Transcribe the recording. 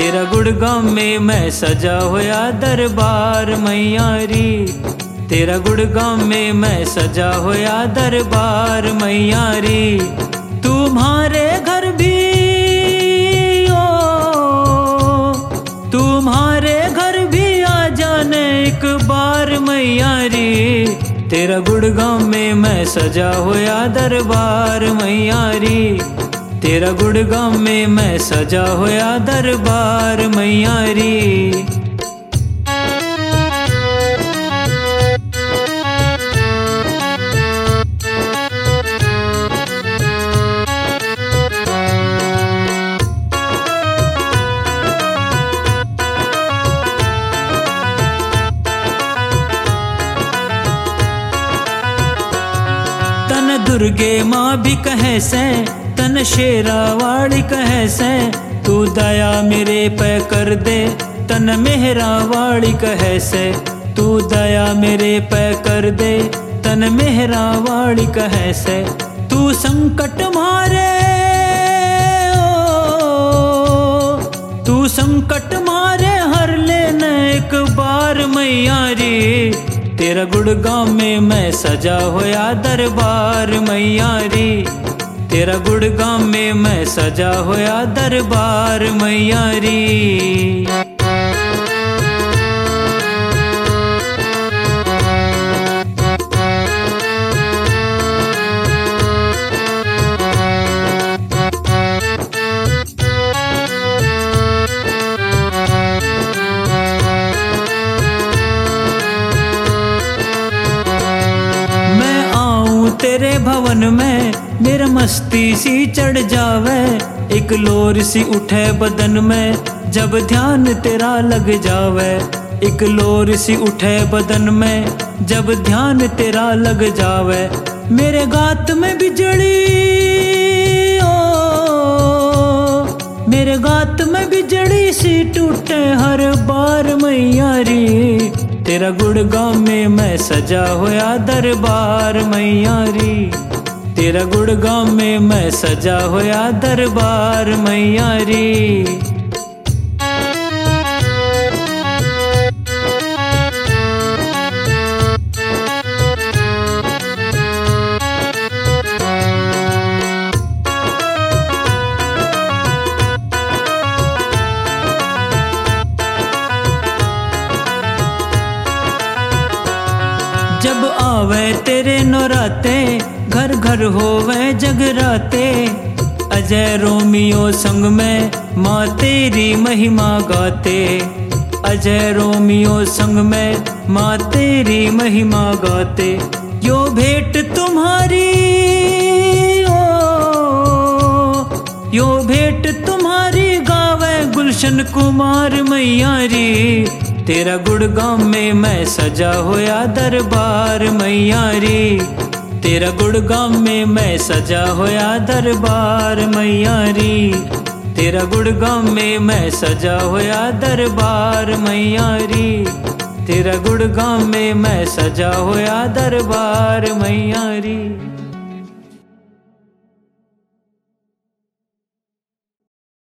तेरा गुड़गाम में मैं सजा होया दरबार मैया री। तेरा गुड़गाम में मैं सजा होया दरबार मैया री। तुम्हारे घर भी ओ, तुम्हारे घर भी आ जाने एक बार मैया री। तेरा गुड़गाम में मैं सजा होया दरबार मैया री। तेरा गुड़गाम में मैं सजा होया दरबार मैया री। तन दुर्गे माँ भी कहे से, तन शेरावाड़ी कहे से, तू दया मेरे पे कर दे। तन मेहरावाड़ी कहे से, तू दया मेरे पे कर दे। तन मेहरावाड़ी कहे से, तू संकट मारे ओ, तू संकट मारे हर लेने एक बार मैया री। तेरा गुड़गाम में मैं सजा होया दरबार मैया री। तेरा गुड़गाम में मैं सजा होया दरबार मैया री। तेरे भवन में मेरा मस्ती सी चढ़ जावे। एक लोर सी उठे बदन में जब ध्यान तेरा लग जावे। एक लोर सी उठे बदन में जब ध्यान तेरा लग जावे। मेरे गात में बिजली ओ, मेरे गात में बिजली सी टूटे हर बार मैया री। तेरा गुड़गाम में मैं सजा होया दरबार मैया री। तेरा गुड़गाम में मैं सजा होया दरबार मैया री। जब आवे तेरे नौराते घर घर होवे जगराते। अजय रोमियो संग में माँ तेरी महिमा गाते। अजय रोमियो संग में माँ तेरी महिमा गाते। यो भेंट तुम्हारी ओ, यो भेंट तुम्हारी गावे गुलशन कुमार मैया री। तेरा गुड़गाम में मैं सजा होया दरबार मैया री। तेरा गुड़गाम में मैं सजा होया दरबार मैया री। तेरा गुड़गाम में मैं सजा होया दरबार मैया री। तेरा गुड़गाम में मैं सजा होया दरबार मैया री।